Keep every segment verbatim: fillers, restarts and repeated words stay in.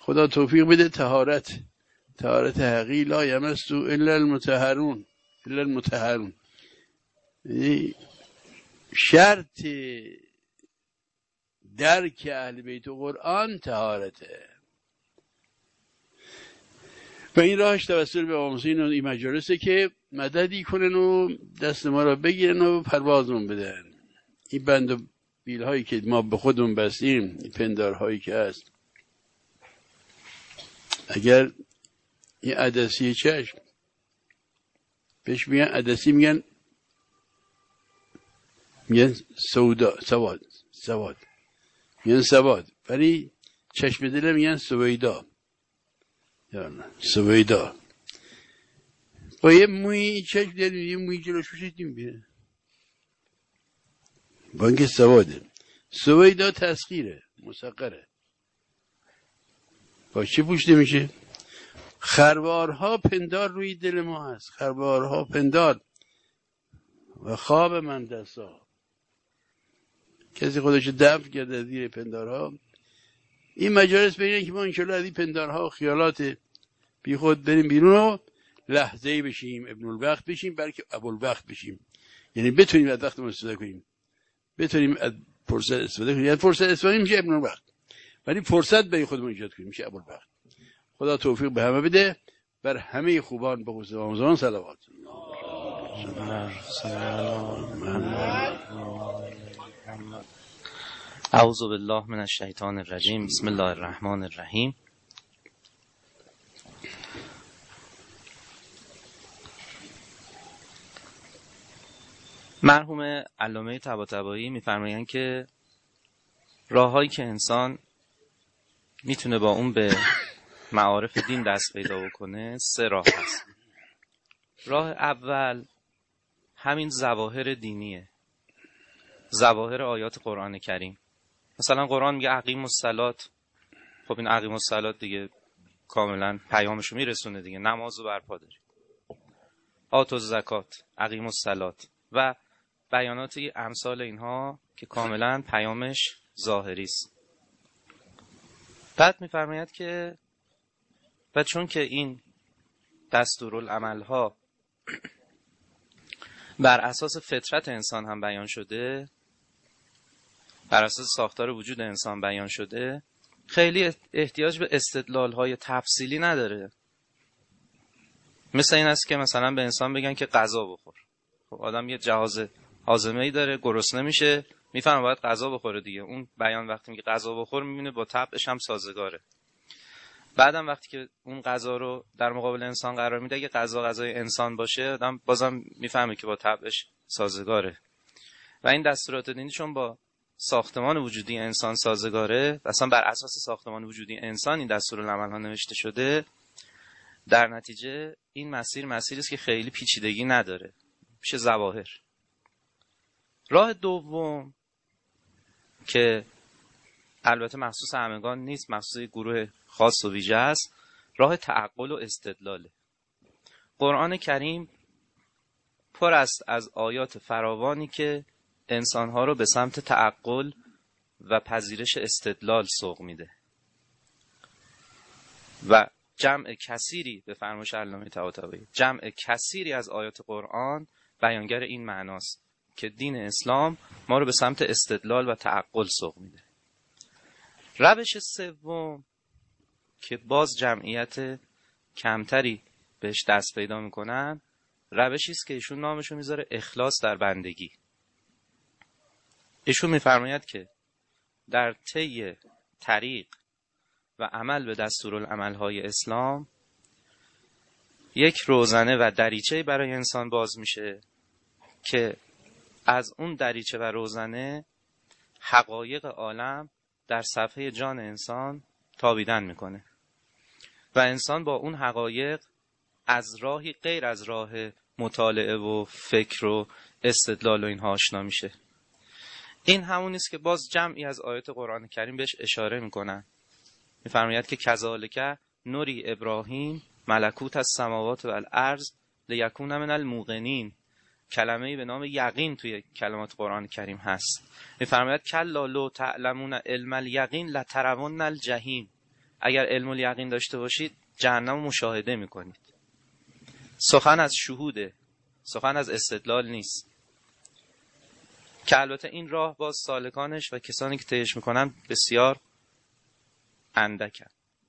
خدا توفیق بده. طهارت طهارت حقیقی، لا یمسو الا المطهرون الا المطهرون. شرط درک اهل بیت و قرآن طهارته و این راهش توسل به آموزین و این مجالسه که مددی کنن و دست ما را بگیرن و پروازمون بدن. این بند و بیل هایی که ما به خودمون بستیم، این پندار هایی که هست، اگر این عدسی چشم بهش میگن عدسی، میگن میگن سودا سواد سواد میگن سواد، ولی چشم دل میگن سویدا یا سویدا. با یه موی چشم دل یه موی جلوش بشیدیم بیره با اینکه سواده. سویدا تسخیره، مسقره. با چی پوشیده میشه؟ خروارها پندار روی دل ما هست، خروارها پندار و خواب من دستا. کسی خودش دفع کرده زیر پندارها. این مجالس بینه که ما انشالله از این پندارها و خیالات بی خود بریم بیرون و لحظه‌ای بشیم، ابن الوقت بشیم، بلکه ابو الوقت بشیم. یعنی بتونیم از وقتمون استفاده کنیم، بتونیم از فرصت استفاده کنیم. یعنی فرصت استفاده میشه ابن الوقت، ولی فرصت برای خودمون ایجاد کنیم میشه ابو الوقت. خدا توفیق به همه بده. بر همه خوبان به خصوص آموزان صلوات. اعوذ بالله من الشیطان الرجیم. بسم الله الرحمن الرحیم. مرحوم علامه طباطبایی میفرمایند که راههایی که انسان میتونه با اون به معارف دین دست پیدا بکنه سه راه هست. راه اول همین ظواهر دینیه، ظواهر آیات قرآن کریم. مثلا قرآن میگه اقیموا الصلاة، خب این اقیموا الصلاة دیگه کاملا پیامشو میرسونه دیگه، نمازو برپا دارید. آتوا الزکات، اقیموا الصلاة و بیاناتی امثال اینها که کاملا پیامش ظاهری است. بعد میفرماید که و چون که این دستورالعمل ها بر اساس فطرت انسان هم بیان شده، بر اساس ساختار وجود انسان بیان شده، خیلی احتیاج به استدلال های تفصیلی نداره. مثل این است که مثلا به انسان بگن که غذا بخور. خب آدم یه جهاز هاضمه‌ای داره، گرسنه میشه، میفهمه باید غذا بخوره دیگه. اون بیان وقتی میگه غذا بخور میبینه با طبعش هم سازگاره. بعدم وقتی که اون غذا رو در مقابل انسان قرار میده، اگه غذا غذای انسان باشه، آدم بازم میفهمه که با طبعش سازگاره. و این دستورات دینی چون با ساختمان وجودی انسان سازگاره، اصلا بر اساس ساختمان وجودی انسان این دستورالعمل ها نوشته شده، در نتیجه این مسیر مسیری است که خیلی پیچیدگی نداره، میشه ظواهر. راه دوم که البته مخصوص همگان نیست، مخصوص گروه خاص و ویژه است، راه تعقل و استدلاله. قرآن کریم پر است از آیات فراوانی که انسانها رو به سمت تعقل و پذیرش استدلال سوق میده و جمع کثیری، به فرمایش علامه طباطبایی، جمع کثیری از آیات قرآن بیانگر این معناست که دین اسلام ما رو به سمت استدلال و تعقل سوق میده. روش سوم که باز جمعیت کمتری بهش دست پیدا میکنن، روشی است که ایشون نامشو میذاره اخلاص در بندگی. ایشون میفرماید که در طی طریق و عمل به دستورالعمل‌های اسلام یک روزنه و دریچه برای انسان باز میشه که از اون دریچه و روزنه حقایق عالم در صفحه جان انسان تابیدن میکنه و انسان با اون حقایق از راهی غیر از راه مطالعه و فکر و استدلال و اینها آشنا میشه. این همون است که باز جمعی از آیات قرآن کریم بهش اشاره میکنن. میفرماید که کذالک نوری ابراهیم ملکوت السماوات و الارض لیکون من الموقنین. کلمه‌ای به نام یقین توی کلمات قرآن کریم هست. میفرماید کلا لو تعلمون علم الیقین لترون الجحیم. اگر علم الیقین داشته باشید جهنم رو مشاهده میکنید. سخن از شهوده، سخن از استدلال نیست، که البته این راه باز سالکانش و کسانی که طیش میکنن بسیار اندکن.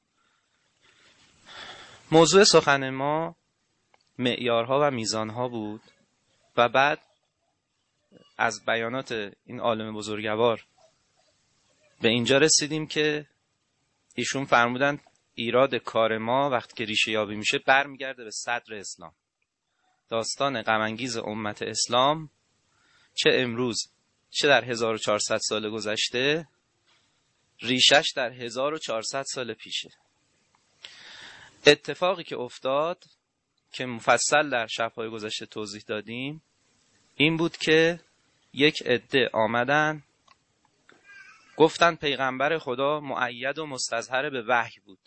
موضوع سخن ما معیارها و میزانها بود و بعد از بیانات این عالم بزرگوار به اینجا رسیدیم که ایشون فرمودن ایراد کار ما وقتی که ریشه یابی میشه برمیگرده به صدر اسلام. داستان غم انگیز امت اسلام چه امروز چه در هزار و چهارصد سال گذشته ریشش در هزار و چهارصد سال پیشه. اتفاقی که افتاد که مفصل در شب‌های گذشته توضیح دادیم این بود که یک عده آمدن گفتن پیغمبر خدا مؤید و مستظهر به وحی بود.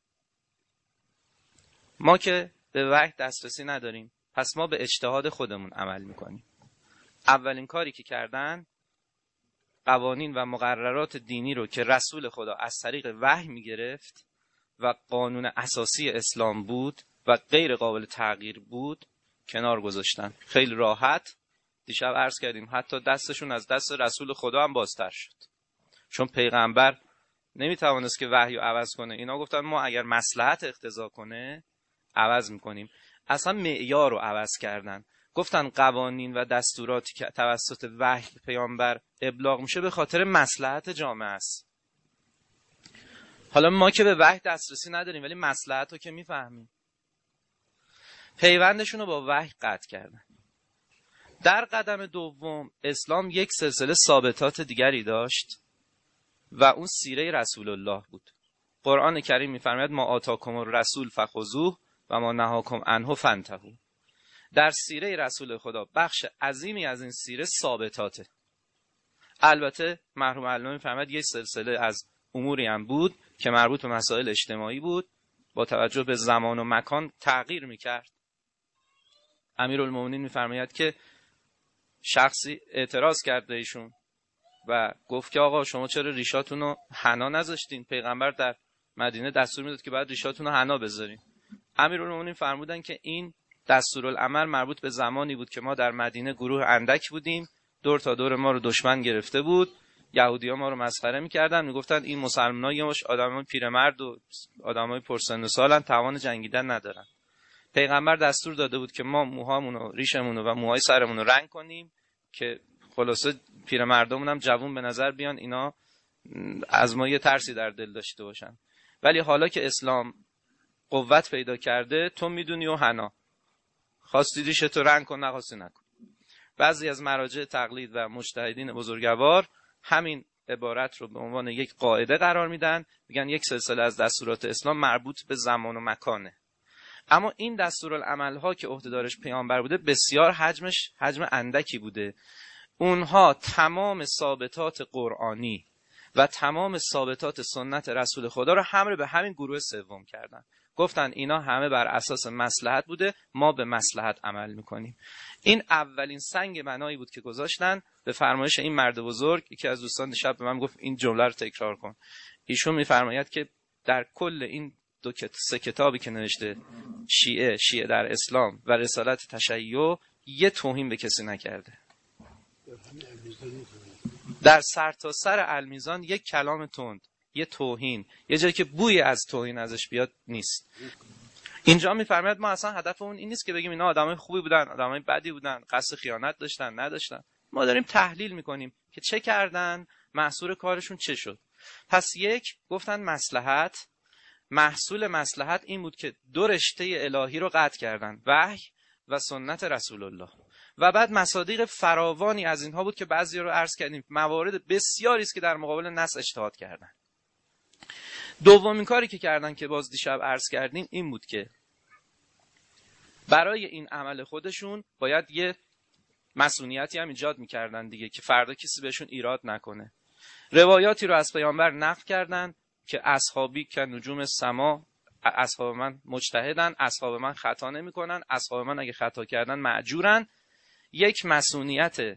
ما که به وحی دسترسی نداریم پس ما به اجتهاد خودمون عمل میکنیم. اولین کاری که کردن قوانین و مقررات دینی رو که رسول خدا از طریق وحی میگرفت و قانون اساسی اسلام بود و غیر قابل تغییر بود کنار گذاشتن. خیلی راحت دیشب عرض کردیم حتی دستشون از دست رسول خدا هم بازتر شد، چون پیغمبر نمیتوانست که وحی رو عوض کنه. اینا گفتن ما اگر مصلحت اقتضا کنه عوض میکنیم. اصلا معیار رو عوض کردن. گفتن قوانین و دستوراتی که توسط وحی پیامبر ابلاغ میشه به خاطر مصلحت جامعه است. حالا ما که به وحی دسترسی نداریم ولی مصلحت رو که میفهمیم. پیوندشون رو با وحی قطع کردن. در قدم دوم اسلام یک سلسله ثابتات دیگری داشت و اون سیره رسول الله بود. قرآن کریم میفرماید ما آتاکم الرسول فخذوه و ما نهاکم عنه فانتهوا. در سیره رسول خدا بخش عظیمی از این سیره ثابتاته. البته مرحوم علامه میفرماید یک سلسله از اموری هم بود که مربوط به مسائل اجتماعی بود، با توجه به زمان و مکان تغییر میکرد. امیرالمومنین میفرماید که شخصی اعتراض کرده ایشون و گفت که آقا شما چرا ریشاتون رو حنا نذاشتین؟ پیغمبر در مدینه دستور میداد که بعد ریشاتون رو حنا بذارین. امیرالمومنین فرمودن که این دستورالعمل مربوط به زمانی بود که ما در مدینه گروه اندک بودیم، دور تا دور ما رو دشمن گرفته بود، یهودی‌ها ما رو مسخره می‌کردن، میگفتن این مسلمان‌ها یه مش آدمای پیرمرد و آدمای پرسن و سالن، توان جنگیدن ندارن. پیغمبر دستور داده بود که ما موهامون و ریشمون و موهای سرمون رو رنگ کنیم که خلاصه پیرمردامون هم جوون به نظر بیان، اینا از ما یه ترسی در دل داشته باشن. ولی حالا که اسلام قوت پیدا کرده تو میدونی و حنا خواستی ریشتو رنگ کن نخواستی نکن. بعضی از مراجع تقلید و مجتهدین بزرگوار همین عبارت رو به عنوان یک قاعده قرار میدن، میگن یک سلسله از دستورات اسلام مربوط به زمان و مکانه. اما این دستورالعمل‌ها که عهده‌دارش پیامبر بوده بسیار حجمش حجم اندکی بوده. اونها تمام ثابتات قرآنی و تمام ثابتات سنت رسول خدا رو حمل به همین گروه سوم کردن. گفتن اینا همه بر اساس مصلحت بوده، ما به مصلحت عمل میکنیم. این اولین سنگ بنایی بود که گذاشتن به فرمایش این مرد بزرگ. یکی از دوستان شب به من گفت این جمله رو تکرار کن. ایشون میفرماید که در کل این دو کت... سه کتابی که نوشته، شیعه، شیعه در اسلام و رسالت تشیع، یه توهین به کسی نکرده. در سر تا سر المیزان یک کلام تند، یه توهین، یه جایی که بوی از توهین ازش بیاد نیست. اینجا میفرماید ما اصلا هدفمون این نیست که بگیم اینا آدمای خوبی بودن، آدمای بدی بودن، قصد خیانت داشتن نداشتن. ما داریم تحلیل میکنیم که چه کردن، محصول کارشون چه شد. پس یک گفتن مصلحت، محصول مصلحت این بود که دو رشته الهی رو قطع کردن، وحی و سنت رسول الله. و بعد مصادیق فراوانی از اینها بود که بعضی رو عرض کردیم، موارد بسیاری است که در مقابل نص اجتهاد کردن. دومین کاری که کردن که باز دیشب عرض کردیم این بود که برای این عمل خودشون باید یه مسئولیتی هم ایجاد میکردن دیگه که فردا کسی بهشون ایراد نکنه. روایاتی رو از پیامبر نقل کردن که اصحابی که نجوم سما، اصحاب من مجتهدن، اصحاب من خطا نمیکنن، اصحاب من اگه خطا کردن مأجورن. یک مسئولیت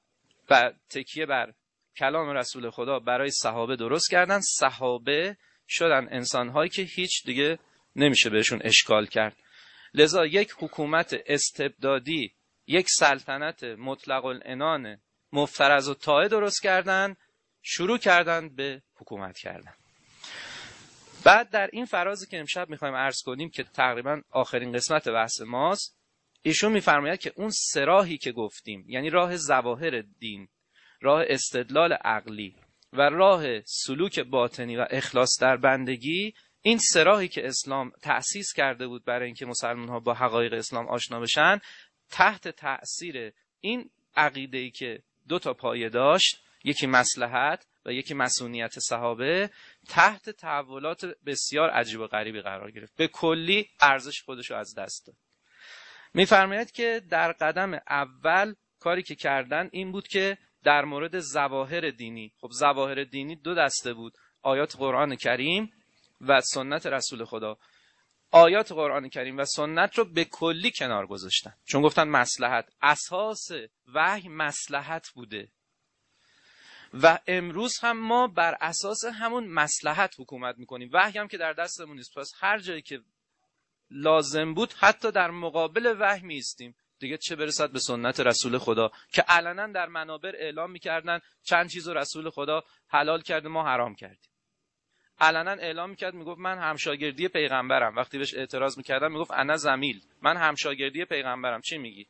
و تکیه بر کلام رسول خدا برای صحابه درست کردن. صحابه شدن انسان‌هایی که هیچ دیگه نمیشه بهشون اشکال کرد. لذا یک حکومت استبدادی، یک سلطنت مطلق العنان مفترض و طاعه درست کردن، شروع کردن به حکومت کردن. بعد در این فرازی که امشب میخوایم عرض کنیم که تقریبا آخرین قسمت بحث ماست، ایشون میفرماید که اون سه راهی که گفتیم، یعنی راه ظواهر دین، راه استدلال عقلی و راه سلوک باطنی و اخلاص در بندگی، این سه راهی که اسلام تأسیس کرده بود برای اینکه مسلمان‌ها با حقایق اسلام آشنا بشن، تحت تأثیر این عقیده‌ای که دو تا پایه داشت، یکی مصلحت و یکی مسئولیت صحابه، تحت تحولات بسیار عجیب و غریبی قرار گرفت. به کلی ارزش خودشو از دست داد. می‌فرماید که در قدم اول کاری که کردن این بود که در مورد ظواهر دینی، خب ظواهر دینی دو دسته بود: آیات قرآن کریم و سنت رسول خدا. آیات قرآن کریم و سنت رو به کلی کنار گذاشتن، چون گفتن مصلحت، اساس وحی مصلحت بوده و امروز هم ما بر اساس همون مصلحت حکومت میکنیم. وحی هم که در دستمون نیست، پس هر جایی که لازم بود حتی در مقابل وحی میستیم دیگه، چه برسد به سنت رسول خدا که علنا در منابر اعلام میکردن چند چیزو رسول خدا حلال کرده ما حرام کردیم. علنا اعلام میکرد، میگفت من همشاگردی پیغمبرم. وقتی بهش اعتراض میکردم میگفت انا زمیل، من همشاگردی پیغمبرم، چی میگی؟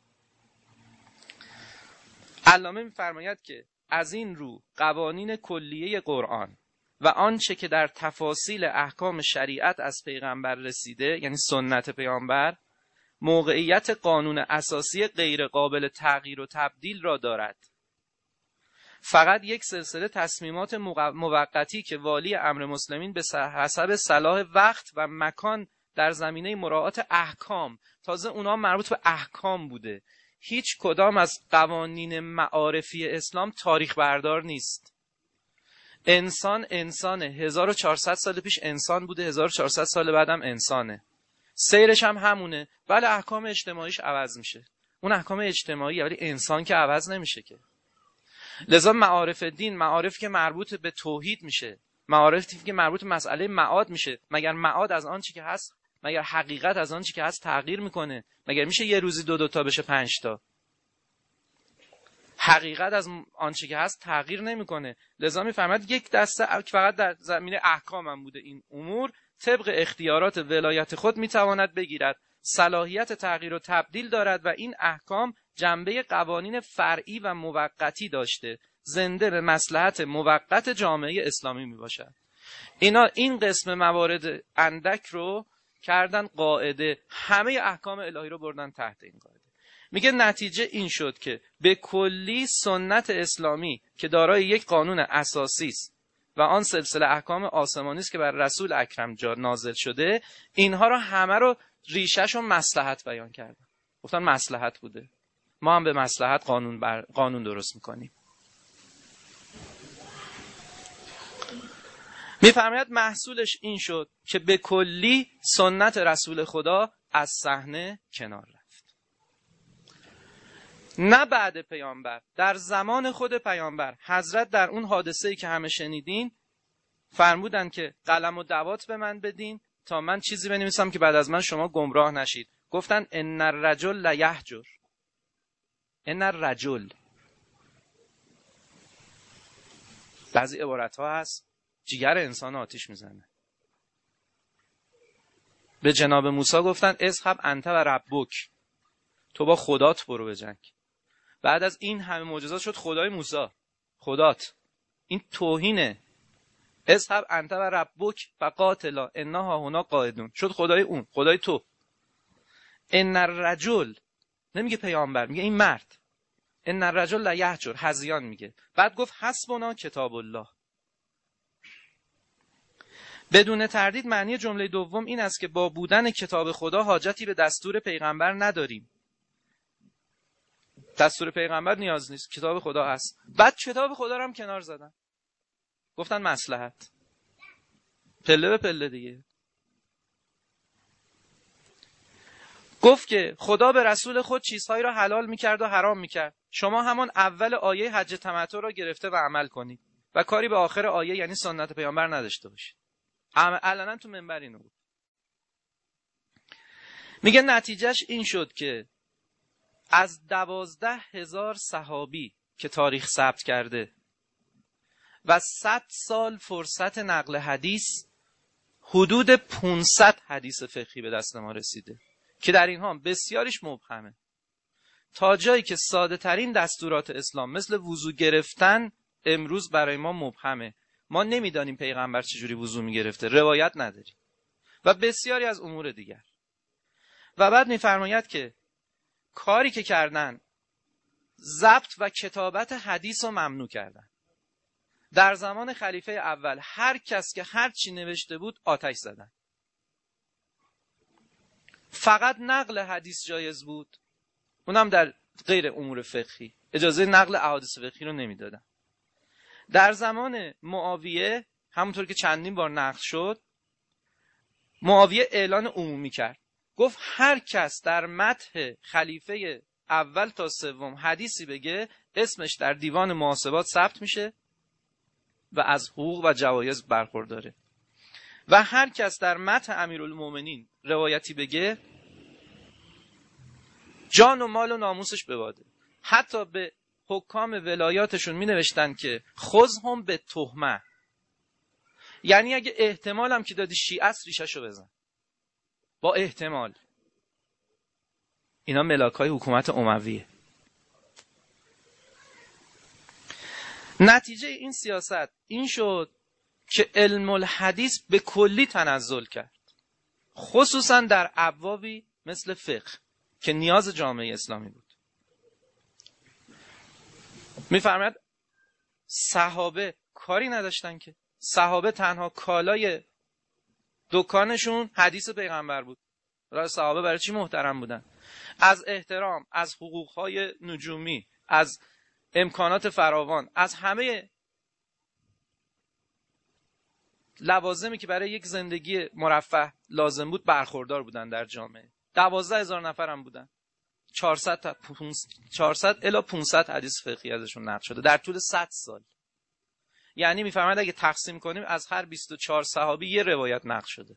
علامه میفرماید که از این رو قوانین کلیه قرآن و آنچه که در تفاصیل احکام شریعت از پیغمبر رسیده، یعنی سنت پیغمبر، موقعیت قانون اساسی غیر قابل تغییر و تبدیل را دارد. فقط یک سلسله تصمیمات موقتی که والی امر مسلمین به حسب صلاح وقت و مکان در زمینه مراعات احکام، تازه اونا مربوط به احکام بوده، هیچ کدام از قوانین معارفی اسلام تاریخ بردار نیست. انسان انسانه، هزار و چهارصد سال پیش انسان بوده، هزار و چهارصد سال بعدم انسانه، سیرش هم همونه. بله احکام اجتماعیش عوض میشه، اون احکام اجتماعی، ولی انسان که عوض نمیشه که. لذا معارف دین، معارف که مربوط به توحید میشه، معارفی که مربوط به مسئله معاد میشه. مگر معاد از آن چی که هست، مگر حقیقت از آن چی که هست تغییر میکنه؟ مگر میشه یه روزی دو دوتا بشه پنج تا؟ حقیقت از آن چی که هست تغییر نمیکنه. لذا میفهمد یک دسته فقط در زمینه احکام هم بوده، این امور طبق اختیارات ولایت خود میتواند بگیرد، صلاحیت تغییر و تبدیل دارد و این احکام جنبه قوانین فرعی و موقتی داشته، زنده به مصلحت موقت جامعه اسلامی می باشد. اینا این قسم موارد اندک رو کردن قاعده، همه احکام الهی رو بردن تحت این قاعده. میگه نتیجه این شد که به کلی سنت اسلامی که دارای یک قانون اساسی است و آن سلسله احکام آسمانی است که بر رسول اکرم جا نازل شده، اینها رو همه رو ریشه‌ش و مصلحت بیان کردن. گفتن مصلحت بوده، ما هم به مصلحت قانون بر... قانون درست میکنیم. میفرماید محصولش این شد که به کلی سنت رسول خدا از صحنه کنار رفت. نه بعد پیامبر، در زمان خود پیامبر حضرت در اون حادثه‌ای که همه شنیدین فرمودن که قلم و دوات به من بدین تا من چیزی بنویسم که بعد از من شما گمراه نشید. گفتن ان الرجل لیهجر، ان الرجل. بعضی عبارت ها هست جگر انسان آتیش میزنه. به جناب موسی گفتن اذهب انت و ربک، تو با خدات برو به جنگ. بعد از این همه معجزات شد خدای موسی خدات. این توهینه. اذهب انت و ربک فقاتلا انها هنا قاعدون، شد خدای اون، خدای تو. ان الرجل، نمیگه پیامبر، میگه این مرد. ان الرجل لیهجر، هذیان میگه. بعد گفت حسبنا کتاب الله. بدون تردید معنی جمله دوم این است که با بودن کتاب خدا حاجتی به دستور پیغمبر نداریم. دستور پیغمبر نیاز نیست، کتاب خدا هست. بعد کتاب خدا رو هم کنار زدن، گفتن مصلحت، پله به پله دیگه. گفت که خدا به رسول خود چیزهایی را حلال میکرد و حرام میکرد، شما همان اول آیه حج تمتع را گرفته و عمل کنید و کاری به آخر آیه یعنی سنت پیامبر نداشته باشید. علنا تو منبر اینو بود. میگه نتیجهش این شد که از دوازده هزار صحابی که تاریخ ثبت کرده و صد سال فرصت نقل حدیث، حدود پانصد حدیث فقهی به دست ما رسیده که در اینها بسیاریش مبهمه، تا جایی که ساده ترین دستورات اسلام مثل وضو گرفتن امروز برای ما مبهمه. ما نمیدانیم پیغمبر چجوری وضو میگرفته، روایت نداریم و بسیاری از امور دیگر. و بعد میفرماید که کاری که کردن ضبط و کتابت حدیث رو ممنوع کردن. در زمان خلیفه اول هر کس که هر چی نوشته بود آتش زدن. فقط نقل حدیث جایز بود، اونم در غیر امور فقهی، اجازه نقل احادیث فقهی رو نمیدادن. در زمان معاویه همونطور که چندین بار نقل شد، معاویه اعلان عمومی کرد، گفت هر کس در مدح خلیفه اول تا سوم حدیثی بگه اسمش در دیوان محاسبات ثبت میشه و از حقوق و جوایز برخورداره، و هر کس در مدح امیرالمومنین روایتی بگه جان و مال و ناموسش بباده. حتی به حکام ولایاتشون می نوشتن که خذهم به تهمه، یعنی اگه احتمال هم که دادی شیعه است ریششو بزن، با احتمال. اینا ملاکای حکومت امویه. نتیجه این سیاست این شد که علم الحدیث به کلی تنزل کرد، خصوصا در ابوابی مثل فقه که نیاز جامعه اسلامی بود. میفرماید صحابه کاری نداشتن، که صحابه تنها کالای دکانشون حدیث پیغمبر بود. برای صحابه برای چی محترم بودن؟ از احترام، از حقوقهای نجومی، از امکانات فراوان، از همه لوازمی که برای یک زندگی مرفه لازم بود برخوردار بودن در جامعه. دوازده هزار نفر هم بودن. چهارصد چهارصد الی پانصد حدیث فقهی ازشون نقل شده در طول صد سال. یعنی میفرماید اگه تقسیم کنیم از هر بیست و چهار صحابی یه روایت نقل شده.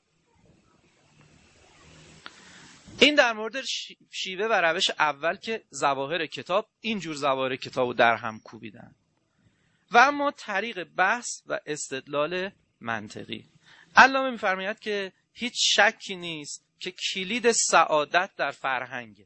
این در مورد شیوه و روش اول که ظواهر کتاب اینجور ظواهر کتابو در هم کوبیدن. و اما طریق بحث و استدلال منطقی. علامه میفرماید که هیچ شکی نیست که کلید سعادت در فرهنگه.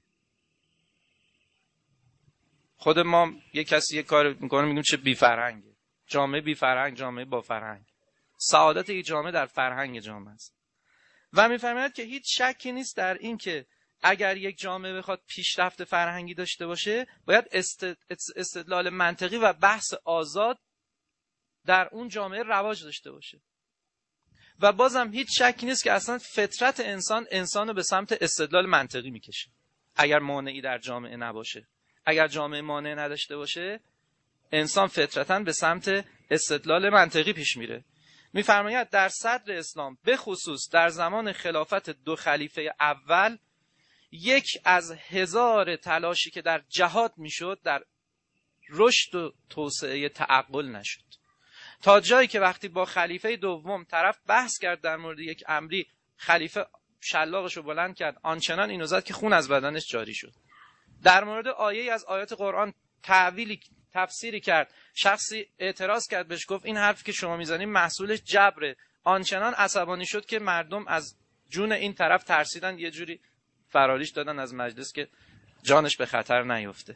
خود ما یک کسی یک کار میکنه میگیم چه بی فرهنگه، جامعه بی فرهنگ، جامعه با فرهنگ. سعادت یک جامعه در فرهنگ جامعه است. و میفرماید که هیچ شکی نیست در این که اگر یک جامعه بخواد پیشرفت فرهنگی داشته باشه، باید استدلال منطقی و بحث آزاد در اون جامعه رواج داشته باشه. و بازم هیچ شکی نیست که اصلا فطرت انسان انسان رو به سمت استدلال منطقی میکشه. اگر مانعی در جامعه نباشه، اگر جامعه مانع نداشته باشه، انسان فطرتاً به سمت استدلال منطقی پیش میره. میفرماید در صدر اسلام به خصوص در زمان خلافت دو خلیفه اول، یک از هزار تلاشی که در جهاد میشد در رشد و توسعه تعقل نشد، تا جایی که وقتی با خلیفه دوم طرف بحث کرد در مورد یک امری، خلیفه شلاقشو بلند کرد، آنچنان اینو زد که خون از بدنش جاری شد. در مورد آیه از آیات قرآن تعویلی تفسیری کرد، شخصی اعتراض کرد بهش، گفت این حرف که شما میزنید محصولش جبره. آنچنان عصبانی شد که مردم از جون این طرف ترسیدن، یه جوری فراریش دادن از مجلس که جانش به خطر نیفته.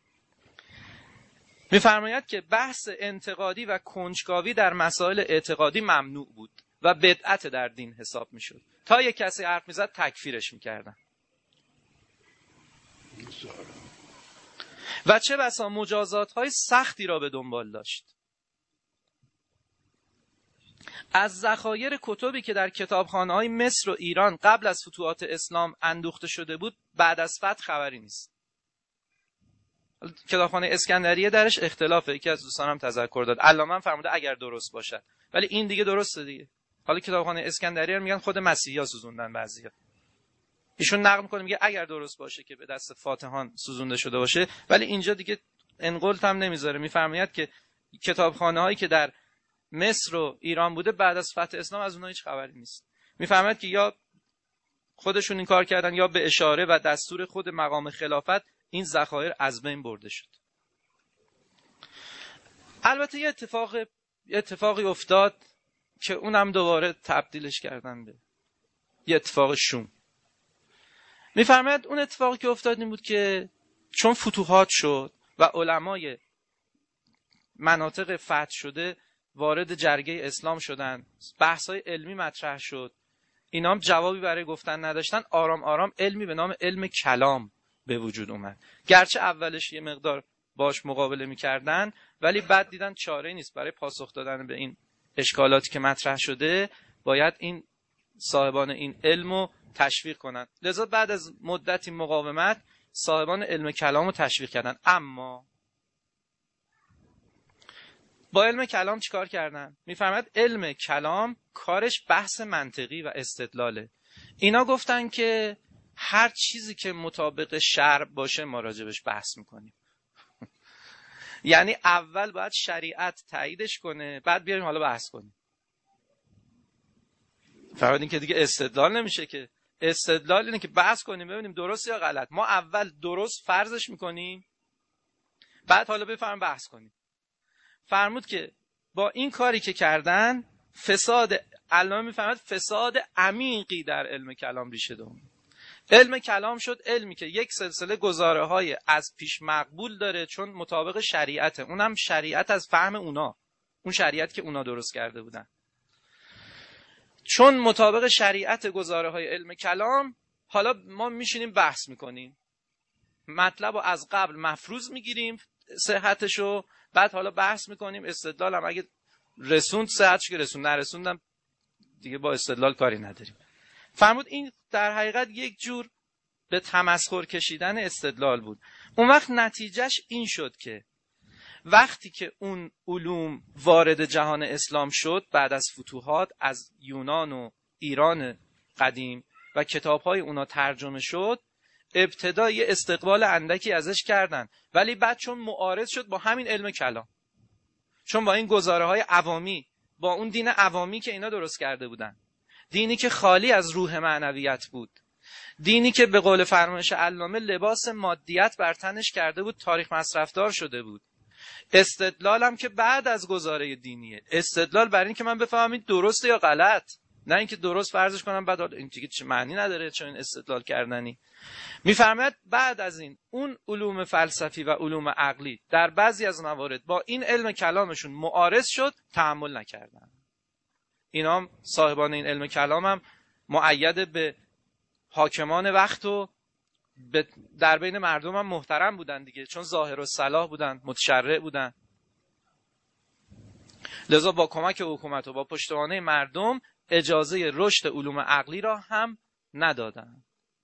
میفرماید که بحث انتقادی و کنجکاوی در مسائل اعتقادی ممنوع بود و بدعت در دین حساب میشد. تا یک کسی حرف میزد تکفیرش میکردن. و چه بسا مجازات‌های سختی را به دنبال داشت. از ذخایر کتبی که در کتابخانه‌های مصر و ایران قبل از فتوحات اسلام اندوخته شده بود، بعد از فتح خبری نیست. کتابخانه اسکندریه درش اختلافه، یکی از دوستانم تذکر داد، علامه فرموده اگر درست باشد، ولی این دیگه درسته دیگه. حالا کتابخانه اسکندریه رو میگن خود مسیحی‌ها سوزوندن، بعضیا ایشون نقل میکنه میگه اگر درست باشه که به دست فاتحان سوزونده شده باشه، ولی اینجا دیگه انقلت هم نمیذاره. میفرماید که کتابخانه هایی که در مصر و ایران بوده، بعد از فتح اسلام از اونها هیچ خبری نیست. میفهمد که یا خودشون این کار کردن یا به اشاره و دستور خود مقام خلافت این ذخایر از بین برده شد. البته یه اتفاق یه اتفاقی افتاد که اونم دوباره تبدیلش کردن به یه اتفاق شوم. میفرماید اون اتفاقی که افتاد این بود که چون فتوحات شد و علمای مناطق فتح شده وارد جرگه اسلام شدن، بحث‌های علمی مطرح شد، اینا هم جوابی برای گفتن نداشتن، آرام آرام علمی به نام علم کلام به وجود اومد. گرچه اولش یه مقدار باش مقابله میکردن، ولی بعد دیدن چاره نیست برای پاسخ دادن به این اشکالاتی که مطرح شده، باید این صاحبان این علمو تشویق کنن. لذا بعد از مدتی مقاومت صاحبان علم کلامو تشویق کردن. اما با علم کلام چیکار کردن؟ میفرماید علم کلام کارش بحث منطقی و استدلاله. اینا گفتن که هر چیزی که مطابق شرع باشه ما راجبش بحث میکنیم. یعنی اول باید شریعت تاییدش کنه، بعد بیاریم حالا بحث کنیم. فرمودین که دیگه استدلال نمیشه که. استدلال اینه که بحث کنیم ببینیم درست یا غلط. ما اول درست فرضش میکنیم، بعد حالا بفرماییم بحث کنیم. فرمود که با این کاری که کردن فساد، علامه میفرماید فساد عمیقی در علم کلام ریشه دوم. علم کلام شد علمی که یک سلسله گزاره های از پیش مقبول داره چون مطابق شریعته، اونم شریعت از فهم اونا، اون شریعت که اونا درست کرده بودن. چون مطابق شریعت گزاره های علم کلام، حالا ما میشینیم بحث میکنیم، مطلب رو از قبل مفروض میگیریم صحتشو، بعد حالا بحث میکنیم، استدلال هم اگه رسوند صحتش که رسوند، نرسوندم دیگه با استدلال کاری نداریم. فرمود این در حقیقت یک جور به تمسخر کشیدن استدلال بود. اون وقت نتیجهش این شد که وقتی که اون علوم وارد جهان اسلام شد بعد از فتوحات، از یونان و ایران قدیم و کتاب‌های اونا ترجمه شد، ابتدا یه استقبال اندکی ازش کردن، ولی بعد چون معارض شد با همین علم کلام، چون با این گزاره‌های عوامی، با اون دین عوامی که اینا درست کرده بودن، دینی که خالی از روح معنویت بود، دینی که به قول فرمایش علامه لباس مادیت بر تنش کرده بود، تاریخ مصرفدار شده بود. استدلالم که بعد از گزاره دینیه، استدلال بر این که من بفهمم این درسته یا غلط، نه اینکه درست فرضش کنم بعد این دیگه چه معنی نداره چون این استدلال کردنی. میفرماید بعد از این اون علوم فلسفی و علوم عقلی در بعضی از موارد با این علم کلامشون معارض شد، تحمل نکردن. اینا هم صاحبان این علم کلام هم مؤید به حاکمان وقت و در بین مردم هم محترم بودن دیگه، چون ظاهر الصلاح بودن، متشرع بودن. لذا با کمک حکومت و با پشتوانه مردم اجازه رشد علوم عقلی را هم ندادن.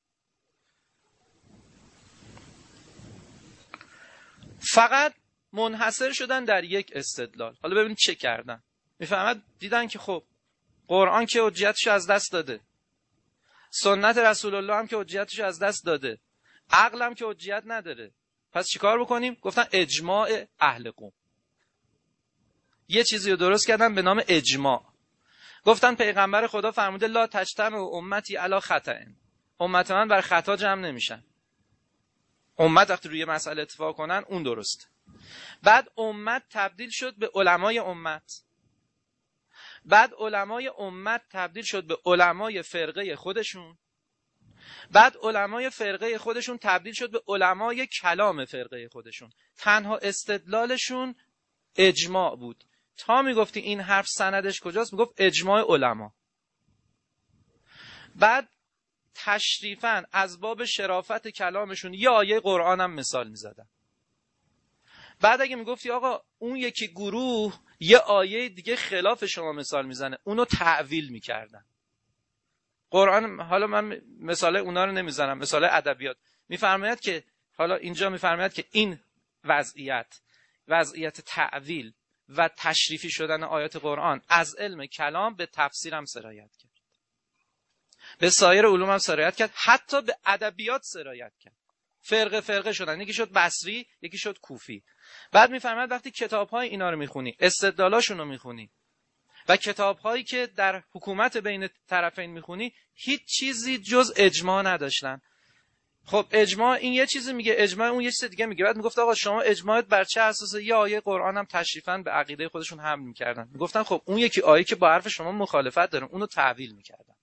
فقط منحصر شدن در یک استدلال. حالا ببینید چه کردن. میفهمد دیدن که خب قرآن که حجیتش از دست داده، سنت رسول الله هم که حجیتش از دست داده، عقل هم که حجیت نداره، پس چیکار بکنیم؟ گفتن اجماع اهل قوم. یه چیزی رو درست کردن به نام اجماع. گفتن پیغمبر خدا فرموده لا تجتمع امتی علی خطأ، امت من بر خطا جمع نمیشن. امت وقتی روی مسئله اتفاق کنن اون درست. بعد امت تبدیل شد به علمای امت، بعد علمای امت تبدیل شد به علمای فرقه خودشون، بعد علمای فرقه خودشون تبدیل شد به علمای کلام فرقه خودشون. تنها استدلالشون اجماع بود. تا میگفتی این حرف سندش کجاست، میگفت اجماع علما. بعد تشریفاً از باب شرافت کلامشون یه آیه قرآن هم مثال میزدن. بعد اگه میگفتی آقا اون یکی گروه یه آیه دیگه خلاف شما مثال میزنه، اونو تعویل میکردن. قرآن، حالا من مثال اونا رو نمیزنم، مثال ادبیات، میفرماید که حالا اینجا میفرماید که این وضعیت وضعیت تعویل و تشریفی شدن آیات قرآن از علم کلام به تفسیر هم سرایت کرد، به سایر علوم هم سرایت کرد، حتی به ادبیات سرایت کرد. فرقه فرقه شدن، یکی شد بصری، یکی شد کوفی. بعد میفرماید وقتی کتاب‌های اینا رو میخونی، استدلالاشون رو میخونی، و کتاب‌هایی که در حکومت بین طرفین میخونی هیچ چیزی جز اجماع نداشتن. خب اجماع این یه چیزی میگه، اجماع اون یه چیز دیگه میگه. بعد میگفت آقا شما اجماعت بر چه اساسه؟ یه آیه قرآن هم تشریفاً به عقیده خودشون حمل میکردن. میگفتن خب اون یکی آیه که با حرف شما مخالفت داره اونو تعویل میکردن.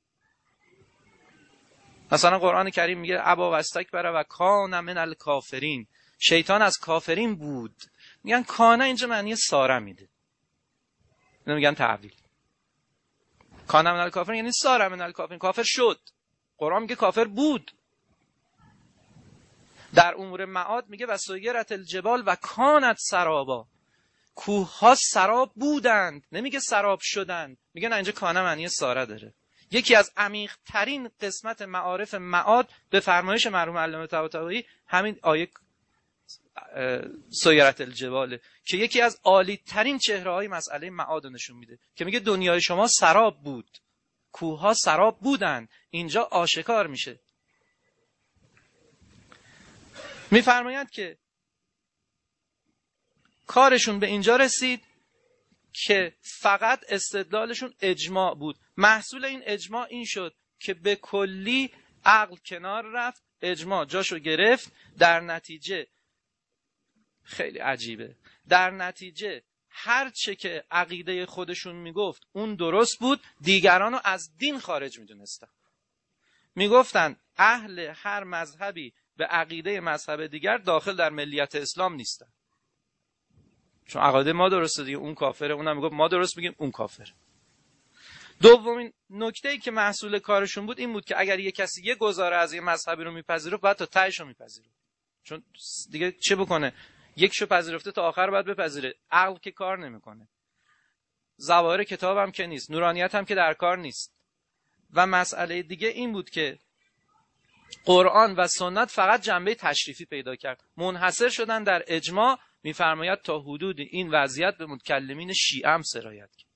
مثلا قرآن کریم میگه ابا واستکبر و کان من الکافرین، شیطان از کافرین بود. میگن کانه اینجا معنی ساره میده، اینو میگن تعویل. کان من الکافرین یعنی ساره من الکافرین، کافر شد. قرآن میگه کافر بود. در امور معاد میگه و سیرت الجبال و کانت سرابا، کوه ها سراب بودند، نمیگه سراب شدند. میگه نه اینجا کانه معنی ساره داره. یکی از عمیق ترین قسمت معارف معاد به فرمایش مرحوم علامه طباطبایی همین آیه سیرت الجباله که یکی از عالی ترین چهره های مسئله معاد نشون میده که میگه دنیای شما سراب بود، کوه ها سراب بودند. اینجا آشکار میشه. میفرمایند که کارشون به اینجا رسید که فقط استدلالشون اجماع بود. محصول این اجماع این شد که به کلی عقل کنار رفت، اجماع جاشو گرفت. در نتیجه خیلی عجیبه، در نتیجه هر چه که عقیده خودشون میگفت اون درست بود، دیگرانو از دین خارج میدونستن. میگفتن اهل هر مذهبی به عقیده مذهب دیگر داخل در ملیت اسلام نیستن، چون عقیده ما درسته دیگه، اون کافره. اونم میگفت ما درست میگیم، اون کافر. دومین نکته‌ای که محصول کارشون بود این بود که اگر یه کسی یه گزاره از یه مذهبی رو میپذیره بعد تا تهش رو میپذیره، چون دیگه چه بکنه؟ یکشو پذیرفته تا آخر بعد بپذیره. عقل که کار نمیکنه، ظواهر کتاب هم که نیست، نورانیت هم که در کار نیست. و مسئله دیگه این بود که قرآن و سنت فقط جنبه تشریفی پیدا کرد، منحصر شدن در اجماع. میفرماید تا حدود این وضعیت به متکلمین شیعه هم سرایت کرد.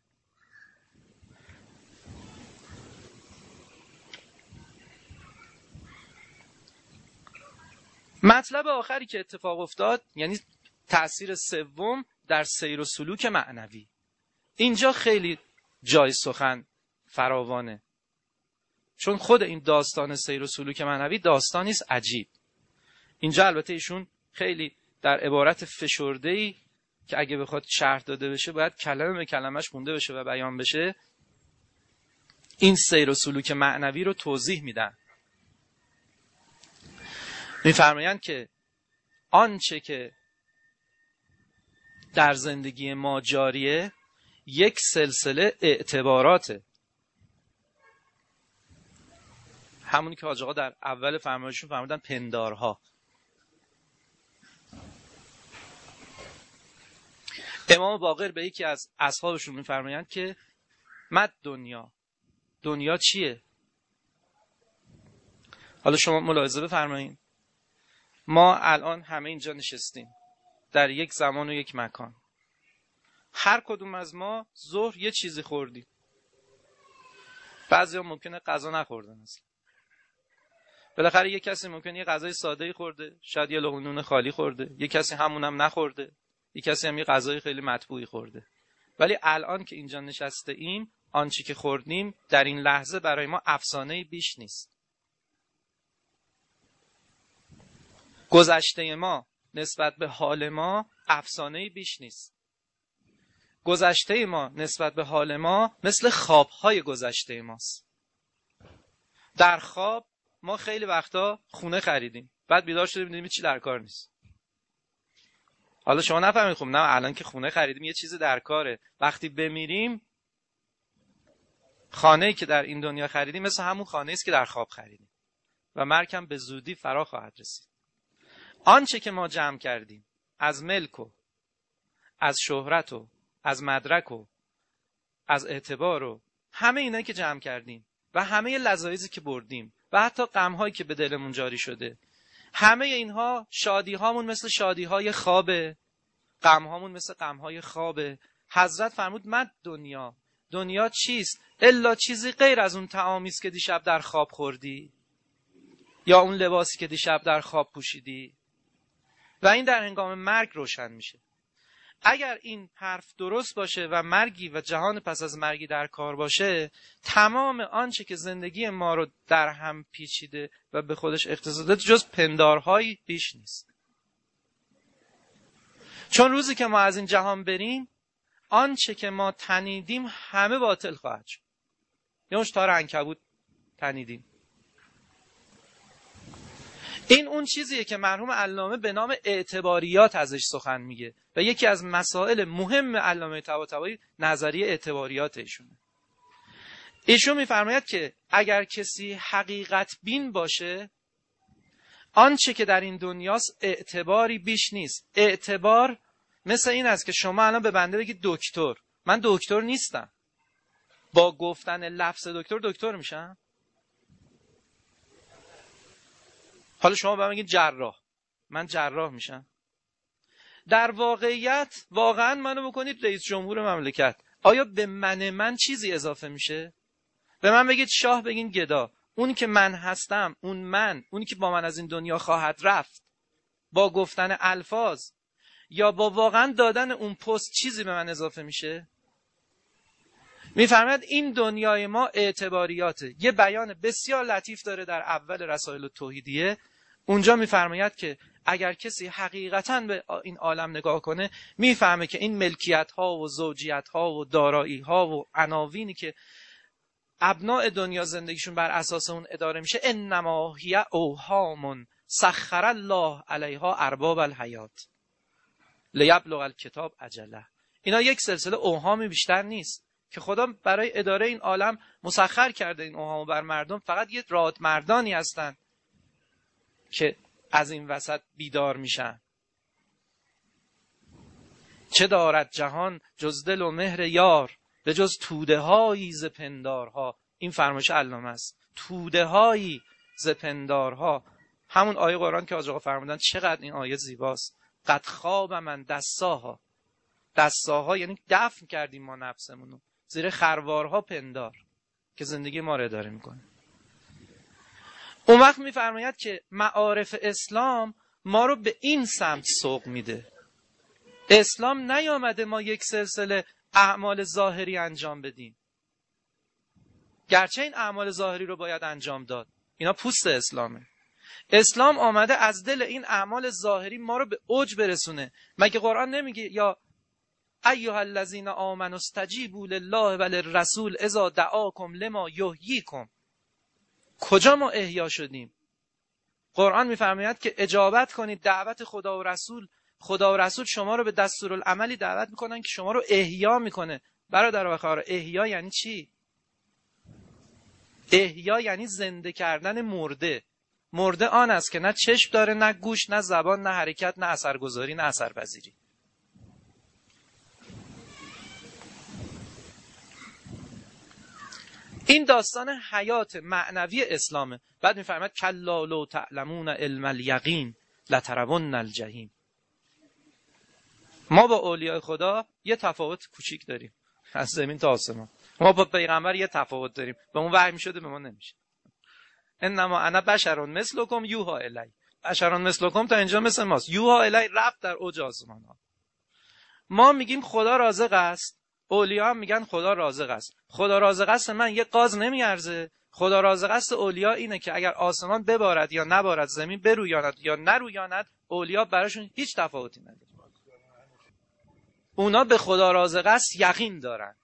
مطلب آخری که اتفاق افتاد یعنی تأثیر سوم در سیر و سلوک معنوی. اینجا خیلی جای سخن فراوانه، چون خود این داستان سیر و سلوک معنوی داستانی است عجیب. اینجا البته ایشون خیلی در عبارت فشرده‌ای که اگه بخواد شرح داده بشه باید کلمه به کلمش خونده بشه و بیان بشه، این سیر و سلوک معنوی رو توضیح میدن. میفرمایند که آنچه که در زندگی ما جاریه یک سلسله اعتباراته، همونی که حاج آقا در اول فرمایششون فرمودن پندارها. امام باقر به یکی از اصحابشون میفرمایند که مد دنیا، دنیا چیه؟ حالا شما ملاحظه بفرمایید، ما الان همه اینجا نشستیم در یک زمان و یک مکان. هر کدوم از ما ظهر یه چیزی خوردیم. بعضی ها ممکنه غذا نخوردن اصلا. بالاخره یک کسی ممکنه یه غذای ساده‌ای خورده، شاید یه لقمه نون خالی خورده، یک کسی همونم نخورده، یک کسی هم یه غذای خیلی مطبوعی خورده. ولی الان که اینجا نشسته ایم، آنچه که خوردیم در این لحظه برای ما افسانه‌ای بیش نیست. گذشته ما نسبت به حال ما افسانه‌ای بیش نیست. گذشته ما نسبت به حال ما مثل خواب‌های گذشته ماست. در خواب ما خیلی وقتا خونه خریدیم، بعد بیدار شدیم دیدیم چی در کار نیست. حالا شما نفهمید خب نه الان که خونه خریدیم یه چیزی در کاره، وقتی بمیریم خانه‌ای که در این دنیا خریدیم مثل همون خانه‌ای است که در خواب خریدیم و مرگ هم به زودی فرا خواهد رسید. آنچه که ما جمع کردیم از ملک و از شهرت و از مدرک و از اعتبار و همه اینایی که جمع کردیم و همه لذایزی که بردیم و حتی غم‌هایی که به دلمون جاری شده، همه اینها شادی‌هامون مثل شادی‌های خوابه، غم‌هامون مثل غم‌های خوابه. حضرت فرمود مد دنیا، دنیا چیست؟ الا چیزی غیر از اون طعامی است که دیشب در خواب خوردی یا اون لباسی که دیشب در خواب پوشیدی. و این در هنگام مرگ روشن میشه. اگر این حرف درست باشه و مرگی و جهان پس از مرگی در کار باشه، تمام آنچه که زندگی ما رو در هم پیچیده و به خودش اختصاص داده جز پندارهایی بیش نیست. چون روزی که ما از این جهان بریم، آنچه که ما تنیدیم همه باطل خواهد شد. یه مش تار عنکبوت تنیدیم. این اون چیزیه که مرحوم علامه به نام اعتباریات ازش سخن میگه و یکی از مسائل مهم علامه طباطبایی نظریه اعتباریات ایشونه. ایشون میفرماید که اگر کسی حقیقت بین باشه، آنچه که در این دنیاست اعتباری بیش نیست. اعتبار مثل این است که شما الان به بنده بگید دکتر، من دکتر نیستم، با گفتن لفظ دکتر دکتر میشم؟ حالا شما به من بگید جراح، من جراح میشم؟ در واقعیت واقعا منو بکنید رئیس جمهور مملکت، آیا به من من چیزی اضافه میشه؟ به من بگید شاه، بگین گدا، اون که من هستم، اون من، اونی که با من از این دنیا خواهد رفت، با گفتن الفاظ یا با واقعا دادن اون پست چیزی به من اضافه میشه؟ میفرماید این دنیای ما اعتباریاته. یه بیان بسیار لطیف داره در اول رسائل التوحیدیه. اونجا میفرماید که اگر کسی حقیقتاً به این عالم نگاه کنه، میفهمه که این ملکیت ها و زوجیت ها و دارایی ها و عناوینی که ابناء دنیا زندگیشون بر اساس اون اداره میشه، انما هی اوهام سخر الله علیها ارباب الحیات لیبلغ الکتاب اجله. اینا یک سلسله اوهامی بیشتر نیست که خدا برای اداره این عالم مسخر کرده. این اوهام بر مردم فقط یه راد مردانی هستن که از این وسط بیدار میشن. چه دارد جهان جز دل و مهر یار، به جز توده هایی ز پندارها. این فرمایش علامه است، توده هایی ز پندارها. همون آیه قرآن که حاج آقا فرمودن چقدر این آیه زیباست. قد خواب من دساها. دساها یعنی دفن کردیم ما نفسمونو زیر خروارها پندار که زندگی ما رو اداره میکنه. اون وقت میفرماید که معارف اسلام ما رو به این سمت سوق میده. اسلام نیامده ما یک سلسله اعمال ظاهری انجام بدیم، گرچه این اعمال ظاهری رو باید انجام داد، اینا پوست اسلامه. اسلام آمده از دل این اعمال ظاهری ما رو به اوج برسونه. مگه قرآن نمیگه یا ایها الذین آمنوا استجیبوا لله و للرسول اذا دعاکم لما یحییکم؟ کجا ما احیا شدیم؟ قرآن میفرماید که اجابت کنید دعوت خدا و رسول. خدا و رسول شما رو به دستورالعملی دعوت میکنن که شما رو احیا میکنه. برادر و خواهران، احیا یعنی چی؟ احیا یعنی زنده کردن مرده. مرده آن است که نه چشم داره، نه گوش، نه زبان، نه حرکت، نه اثرگذاری، نه اثرپذیری. این داستان حیات معنوی اسلامه. بعد میفرماید کلا لو تعلمون علم الیقین لترون الجحیم. ما با اولیاء خدا یه تفاوت کوچیک داریم از زمین تا آسمان. ما با پیغمبر یه تفاوت داریم، به اون وحی میشده به ما نمیشه. انما انا بشر مثلکم یوحی الی. بشر مثلکم تا اینجا مثل ماست، یوحی الی رفت در اوج آسمان ها. ما میگیم خدا رازق است، اولیاء هم میگن خدا رازق است. خدا رازق است من یه قاز نمیارزه. خدا رازق است اولیاء اینه که اگر آسمان ببارد یا نبارد، زمین برویاند یا نرویاند، اولیاء براشون هیچ تفاوتی نداره. اونا به خدا رازق است یقین دارن.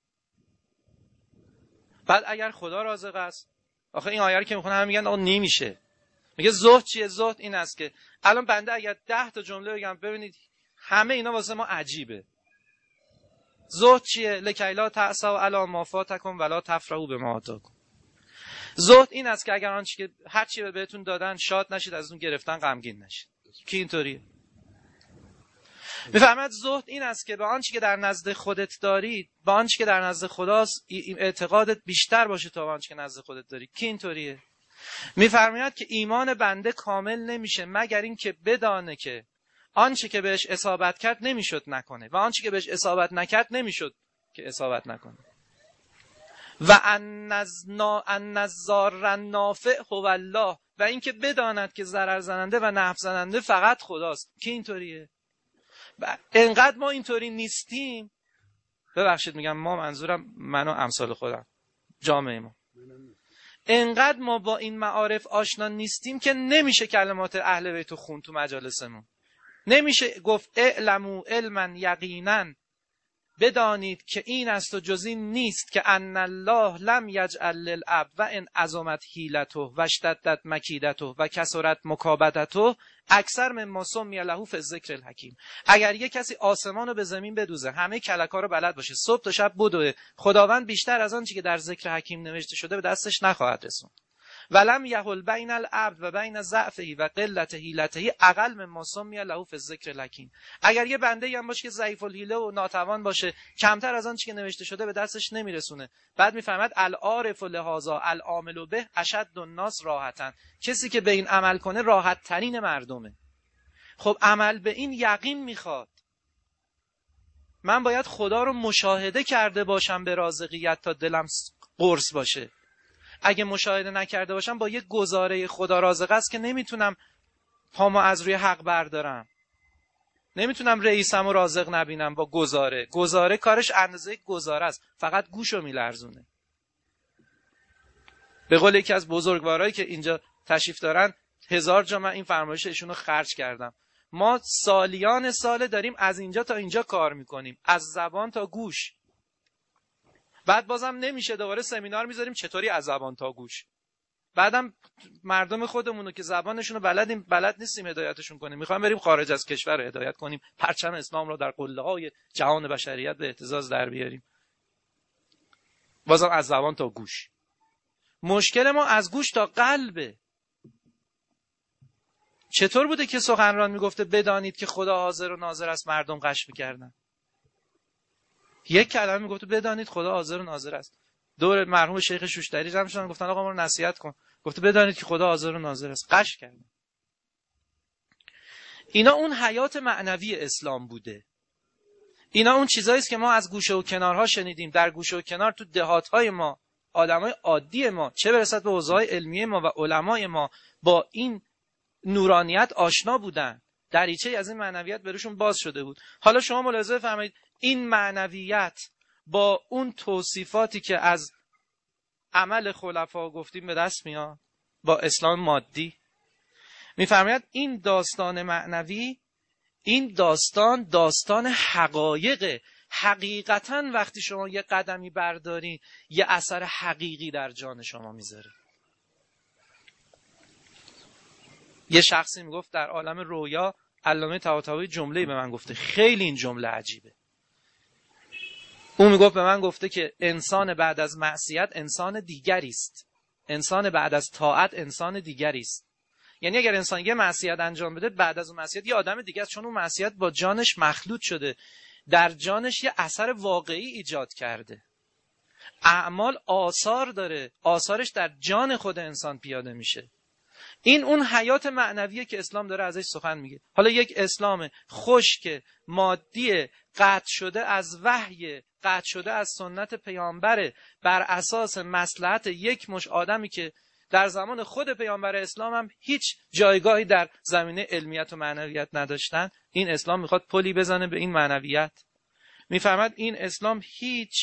بعد اگر خدا رازق است، آخه این آیه رو که میخونه هم میگن آقا نمیشه. میگه زهد چیه؟ زهد این است که الان بنده اگر ده تا جمله بگم ببینید همه اینا واسه ما عجیبه. زهد چیه؟ لکی لا تعصوا علی ما فاتکم ولا تفرحوا بما آتاکم. زهد این است که اگر آنچه که هر چی بهتون دادن شاد نشید، از اون گرفتن غمگین نشید. کی اینطوریه؟ میفهمد زهد این است که به آنچه که در نزد خودت داری، به آنچه که در نزد خداست اعتقادت بیشتر باشه تا آنچه که نزد خودت داری. کی اینطوریه؟ میفرماید که ایمان بنده کامل نمیشه مگر این که بدانه که آنچه که بهش اصابت کرد نمیشد نکنه و آنچه که بهش اصابت نکرد نمیشد که اصابت نکنه. و ان الضار النافع هو الله. و اینکه بداند که ضرر زننده و نفع زننده فقط خداست. کی اینطوریه؟ انقدر ما اینطوری نیستیم، ببخشید میگم ما، منظورم من و امثال خودم، جامعه ما، انقدر ما با این معارف آشنا نیستیم که نمیشه کلمات اهل بیت خون تو مجالسمون. نمیشه گفت اعلموا علما یقینا، بدانید که این است و جز این نیست که ان الله لم یجعل للعبد و ان عظمت حیلته و اشتدت مکیدته و کثرت مکابدته اکثر مما سمی له فی الذکر الحکیم. اگر یک کسی آسمان رو به زمین بدوزه، همه کلکا رو بلد باشه، صبح تا شب بدوه، خداوند بیشتر از آن چیزی که در ذکر حکیم نوشته شده به دستش نخواهد رسوند. ولم یحل بین العبد و بین ضعفه و قلت حیلته اقل مما سمی له فی الذکر الحکیم. اگر یه بنده هم باشه که ضعیف الحیله و ناتوان باشه، کمتر از آن چیزی که نوشته شده به دستش نمیرسونه. بعد میفهمد العارف لهذا العامل به اشد الناس راحتن، کسی که به این عمل کنه راحت ترین مردمه. خب عمل به این یقین میخواد. من باید خدا رو مشاهده کرده باشم به رازقیت تا دلم قرص باشه. اگه مشاهده نکرده باشم با یک گزاره خدا رازق است که نمیتونم پامو از روی حق بردارم، نمیتونم رئیسم و رازق نبینم با گزاره. گزاره کارش اندازه گزاره است، فقط گوشو میلرزونه. به قول یکی از بزرگوارایی که اینجا تشریف دارن، هزار جا من این فرمایش ایشون رو خرج کردم. ما سالیان سال داریم از اینجا تا اینجا کار میکنیم، از زبان تا گوش. بعد بازم نمیشه، دوباره سمینار میذاریم چطوری از زبان تا گوش. بعدم مردم خودمونو که زبانشون رو بلدیم بلد نیستیم هدایتشون کنیم، میخوایم بریم خارج از کشور رو هدایت کنیم، پرچم اسلام رو در قله‌های جهان بشریت به اهتزاز در بیاریم، بازم از زبان تا گوش. مشکل ما از گوش تا قلبه. چطور بوده که سخنران میگفته بدانید که خدا حاضر و ناظر است، مردم قش میکردن؟ یک کلمه میگفته بدانید خدا حاضر و ناظر است. دور مرحوم شیخ شوشتری جمع شدن، گفتن آقا ما رو نصیحت کن، گفته بدانید که خدا حاضر و ناظر است، قش کردن. اینا اون حیات معنوی اسلام بوده. اینا اون چیزایی است که ما از گوشه و کنارها شنیدیم. در گوشه و کنار تو دهات‌های ما، آدمای عادی ما، چه برسد به حوزه‌های علمیه ما و علمای ما، با این نورانیت آشنا بودن. دریچه از این معنویت بهشون باز شده بود. حالا شما ملاحظه فرمایید این معنویت با اون توصیفاتی که از عمل خلفا گفتیم به دست میاد، با اسلام مادی. میفرماید این داستان معنوی، این داستان داستان حقایقه. حقیقتا وقتی شما یه قدمی بردارین، یه اثر حقیقی در جان شما میذاره. یه شخصی میگفت در عالم رویا، علامه طباطبایی جمله‌ای به من گفته، خیلی این جمله عجیبه. اون میگفت به من گفته که انسان بعد از معصیت انسان دیگری است، انسان بعد از طاعت انسان دیگری است. یعنی اگر انسان یه معصیت انجام بده، بعد از اون معصیت یه آدم دیگه است، چون اون معصیت با جانش مخلوط شده، در جانش یه اثر واقعی ایجاد کرده. اعمال آثار داره، آثارش در جان خود انسان پیاده میشه. این اون حیات معنویه که اسلام داره ازش سخن میگه. حالا یک اسلام خشک، مادی، قطع شده از وحی، قطع شده از سنت پیامبره، بر اساس مصلحت یک مش آدمی که در زمان خود پیامبر اسلام هم هیچ جایگاهی در زمینه علمیت و معنویت نداشتن. این اسلام میخواد پلی بزنه به این معنویت. میفرماد این اسلام هیچ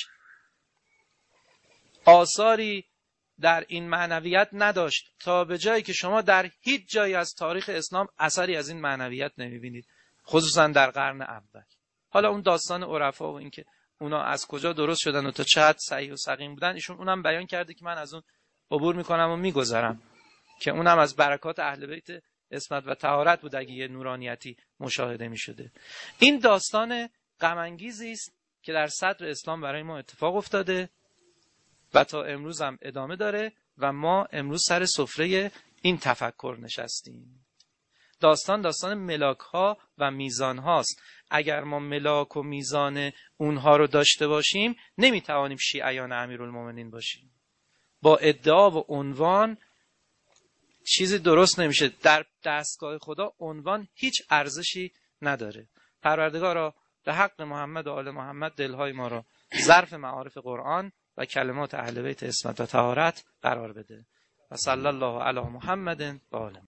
آثاری در این معنویت نداشت تا به جایی که شما در هیچ جایی از تاریخ اسلام اثری از این معنویت نمیبینید، خصوصا در قرن اول. حالا اون داستان عرفا و اینکه اونا از کجا درست شدن و تا چه حد صحیح و سقیم بودن، ایشون اونم بیان کرده که من از اون عبور میکنم و میگذرم، که اونم از برکات اهل بیت عصمت و طهارت بود اگه یه نورانیتی مشاهده میشده. این داستان غم انگیزی است که در صدر اسلام برای ما اتفاق افتاده و تا امروز هم ادامه داره و ما امروز سر سفره این تفکر نشستیم. داستان داستان ملاک ها و میزان هاست. اگر ما ملاک و میزان اونها رو داشته باشیم، نمیتوانیم شیعیان امیرالمومنین باشیم. با ادعا و عنوان چیزی درست نمیشه. در دستگاه خدا عنوان هیچ ارزشی نداره. پروردگارا به حق محمد و آل محمد دلهای ما را ظرف معارف قرآن و کلمات اهل بیت عصمت و طهارت قرار بده. و صلی الله علی محمد و آله.